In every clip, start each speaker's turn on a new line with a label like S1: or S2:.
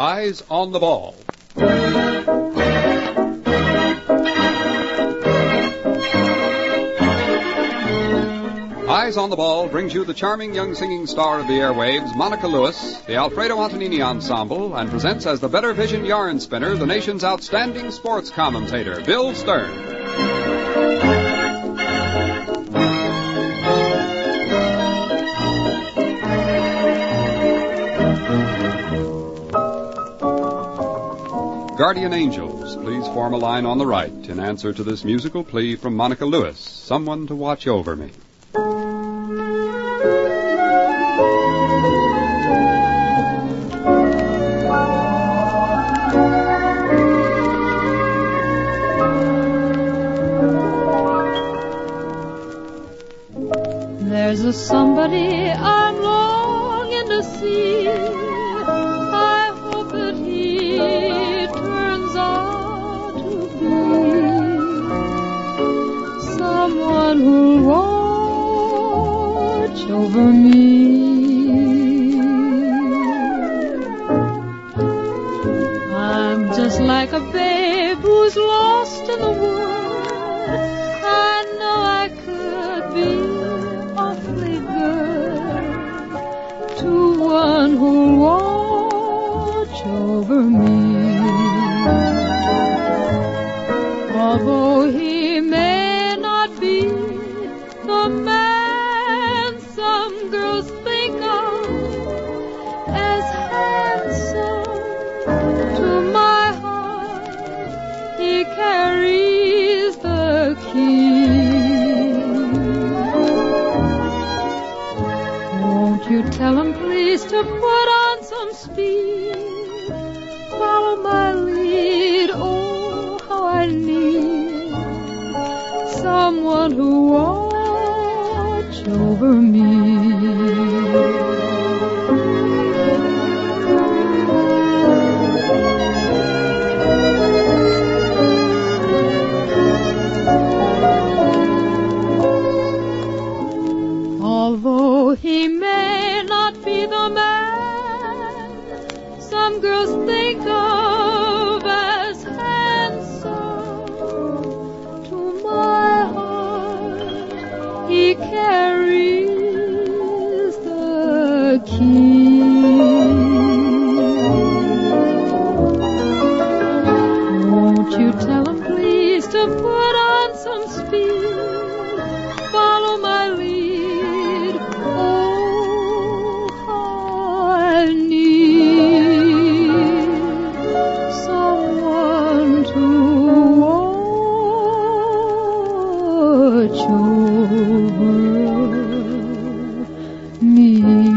S1: Eyes on the Ball. Eyes on the Ball brings you the charming young singing star of the airwaves, Monica Lewis, the Alfredo Antonini Ensemble, and presents as the Better Vision yarn spinner the nation's outstanding sports commentator, Bill Stern. Guardian Angels, please form a line on the right in answer to this musical plea from Monica Lewis, someone to watch over me.
S2: There's a somebody I'm longing to see. I hope that he turns out to be someone who'll watch over me. I'm just like a babe who's lost in the world. I know I could be one who'll watch over me. Although he may not be the man some girls think of as handsome, to my heart he carries the key. Won't you tell him please to put on some speed, follow my lead, oh how I need someone who watch over me. Although he may not be the man some girls think of as handsome, to my heart he carries the key. Won't you tell him please to put on some speed, follow my lead, oh how I need someone to watch over me.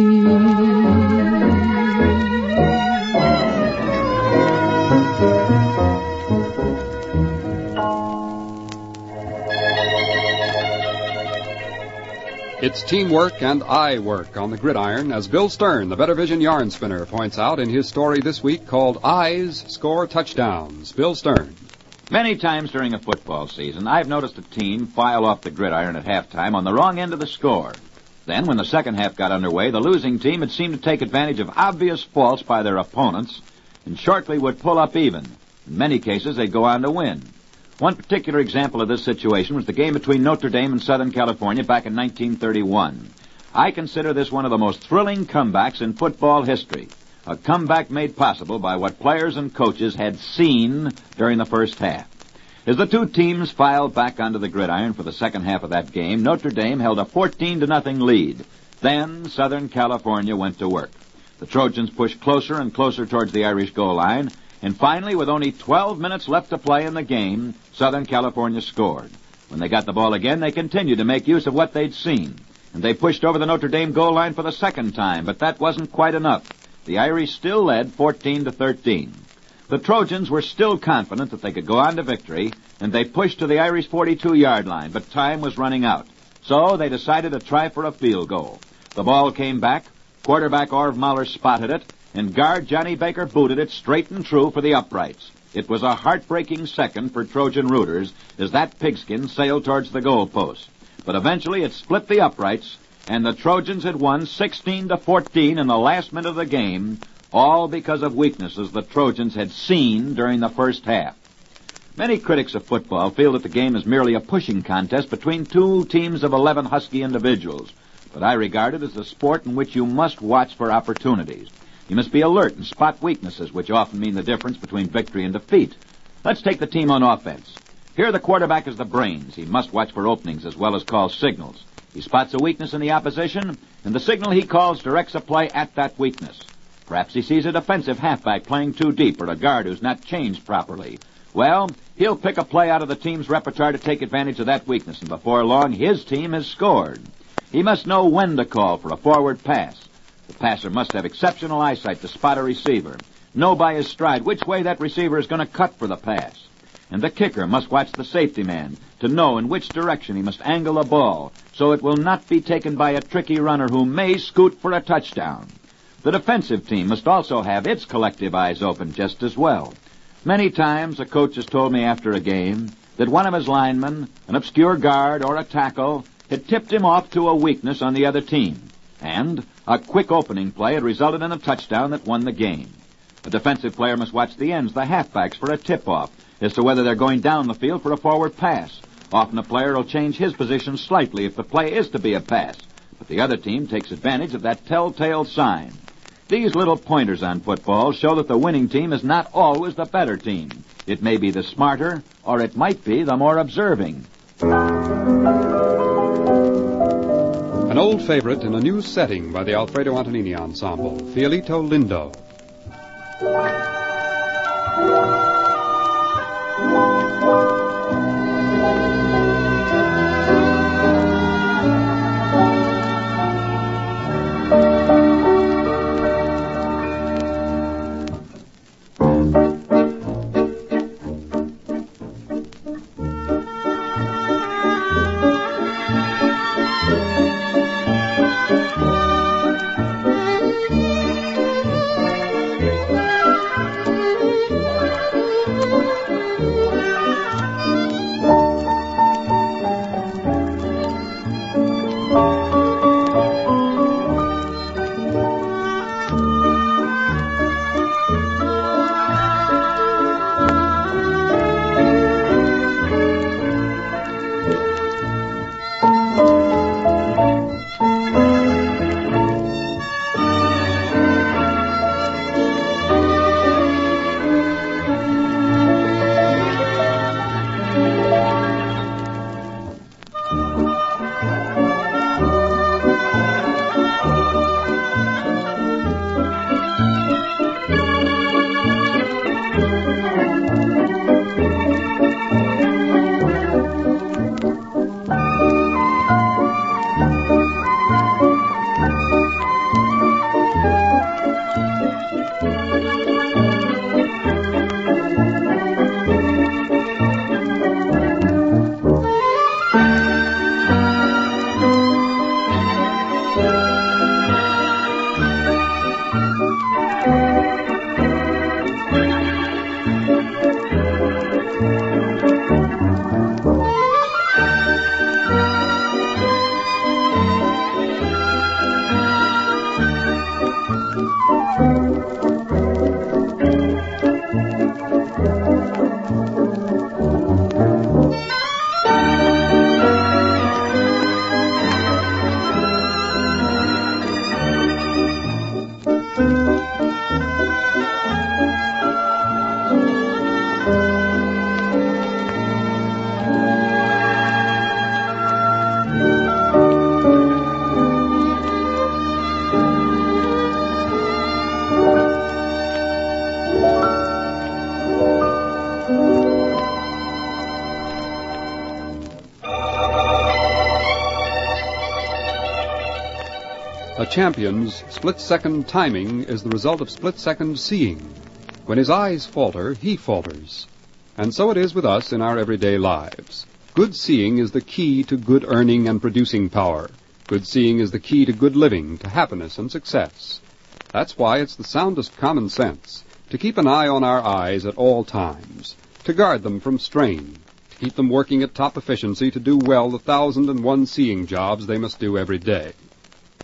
S1: It's teamwork and eye work on the gridiron, as Bill Stern, the Better Vision yarn spinner, points out in his story this week called Eyes Score Touchdowns. Bill Stern.
S3: Many times during a football season, I've noticed a team file off the gridiron at halftime on the wrong end of the score. Then, when the second half got underway, the losing team had seemed to take advantage of obvious faults by their opponents and shortly would pull up even. In many cases, they'd go on to win. One particular example of this situation was the game between Notre Dame and Southern California back in 1931. I consider this one of the most thrilling comebacks in football history, a comeback made possible by what players and coaches had seen during the first half. As the two teams filed back onto the gridiron for the second half of that game, Notre Dame held a 14-0 lead. Then Southern California went to work. The Trojans pushed closer and closer towards the Irish goal line, and finally, with only 12 minutes left to play in the game, Southern California scored. When they got the ball again, they continued to make use of what they'd seen, and they pushed over the Notre Dame goal line for the second time, but that wasn't quite enough. The Irish still led 14-13. The Trojans were still confident that they could go on to victory, and they pushed to the Irish 42-yard line, but time was running out. So they decided to try for a field goal. The ball came back, quarterback Orv Mahler spotted it, and guard Johnny Baker booted it straight and true for the uprights. It was a heartbreaking second for Trojan rooters as that pigskin sailed towards the goalpost. But eventually it split the uprights, and the Trojans had won 16-14 in the last minute of the game, all because of weaknesses the Trojans had seen during the first half. Many critics of football feel that the game is merely a pushing contest between two teams of 11 husky individuals, but I regard it as a sport in which you must watch for opportunities. You must be alert and spot weaknesses, which often mean the difference between victory and defeat. Let's take the team on offense. Here the quarterback is the brains. He must watch for openings as well as call signals. He spots a weakness in the opposition, and the signal he calls directs a play at that weakness. Perhaps he sees a defensive halfback playing too deep or a guard who's not changed properly. Well, he'll pick a play out of the team's repertoire to take advantage of that weakness, and before long, his team has scored. He must know when to call for a forward pass. The passer must have exceptional eyesight to spot a receiver, know by his stride which way that receiver is going to cut for the pass. And the kicker must watch the safety man to know in which direction he must angle the ball so it will not be taken by a tricky runner who may scoot for a touchdown. The defensive team must also have its collective eyes open just as well. Many times a coach has told me after a game that one of his linemen, an obscure guard or a tackle, had tipped him off to a weakness on the other team, and a quick opening play had resulted in a touchdown that won the game. A defensive player must watch the ends, the halfbacks, for a tip-off as to whether they're going down the field for a forward pass. Often a player will change his position slightly if the play is to be a pass, but the other team takes advantage of that telltale sign. These little pointers on football show that the winning team is not always the better team. It may be the smarter, or it might be the more observing.
S1: An old favorite in a new setting by the Alfredo Antonini Ensemble, Fiorito Lindo. A champion's split-second timing is the result of split-second seeing. When his eyes falter, he falters. And so it is with us in our everyday lives. Good seeing is the key to good earning and producing power. Good seeing is the key to good living, to happiness and success. That's why it's the soundest common sense to keep an eye on our eyes at all times, to guard them from strain, to keep them working at top efficiency to do well the 1,001 seeing jobs they must do every day.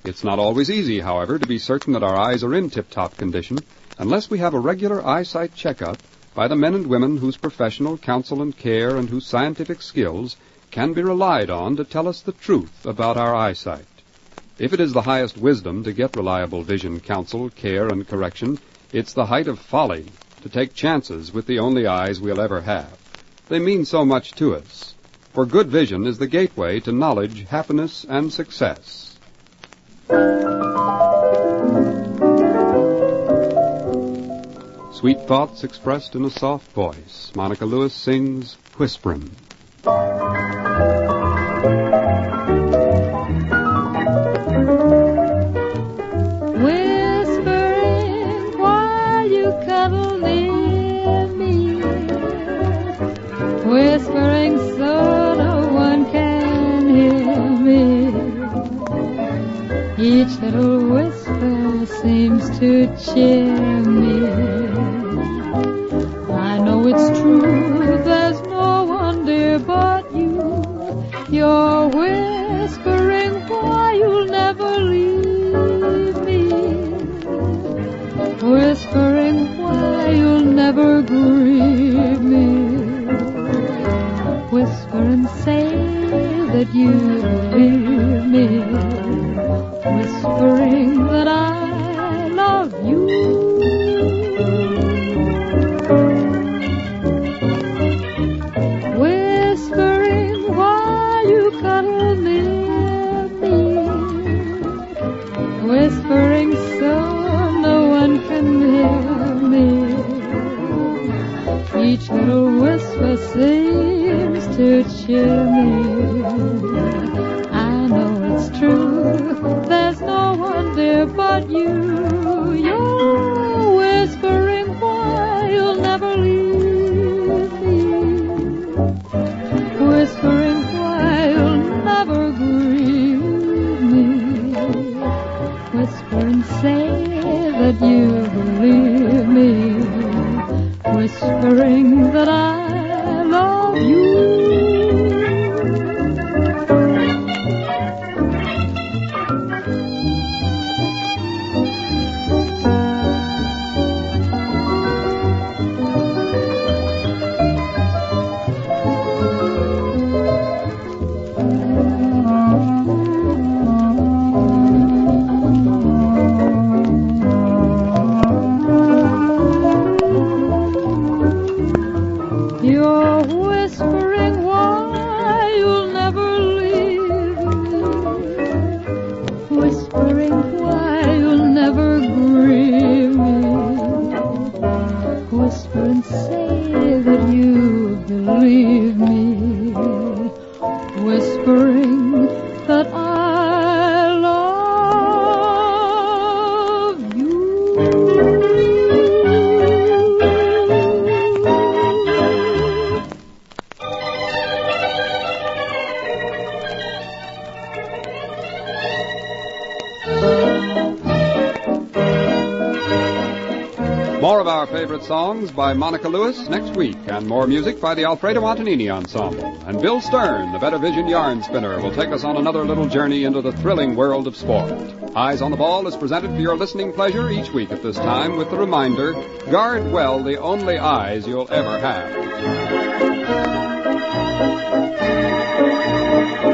S1: It's not always easy, however, to be certain that our eyes are in tip-top condition unless we have a regular eyesight checkup by the men and women whose professional counsel and care and whose scientific skills can be relied on to tell us the truth about our eyesight. If it is the highest wisdom to get reliable vision counsel, care, and correction, it's the height of folly to take chances with the only eyes we'll ever have. They mean so much to us, for good vision is the gateway to knowledge, happiness, and success. Sweet thoughts expressed in a soft voice. Monica Lewis sings Whispering.
S2: Whispering while you cuddle near me, whispering so no one can hear me. Each little whisper seems to cheer me. I know it's true, there's no one dear but you. You're whispering why you'll never leave me, whispering why you'll never grieve me. Whisper and say that you believe me, whispering that I love you. Whispering while you cuddle near me, whispering so no one can hear me. Each little whisper seems to cheer me. I know it's true, there's no one dear but you. You're whispering why you'll never leave me, whispering why you'll never grieve me. Whisper and say that you believe me, whispering that I love you. You're whispering why you'll never leave me, whispering why you'll never grieve me. Whisper and say that you believe me, whispering that I love you.
S1: More of our favorite songs by Monica Lewis next week, and more music by the Alfredo Antonini Ensemble. And Bill Stern, the Better Vision yarn spinner, will take us on another little journey into the thrilling world of sport. Eyes on the Ball is presented for your listening pleasure each week at this time with the reminder, guard well the only eyes you'll ever have.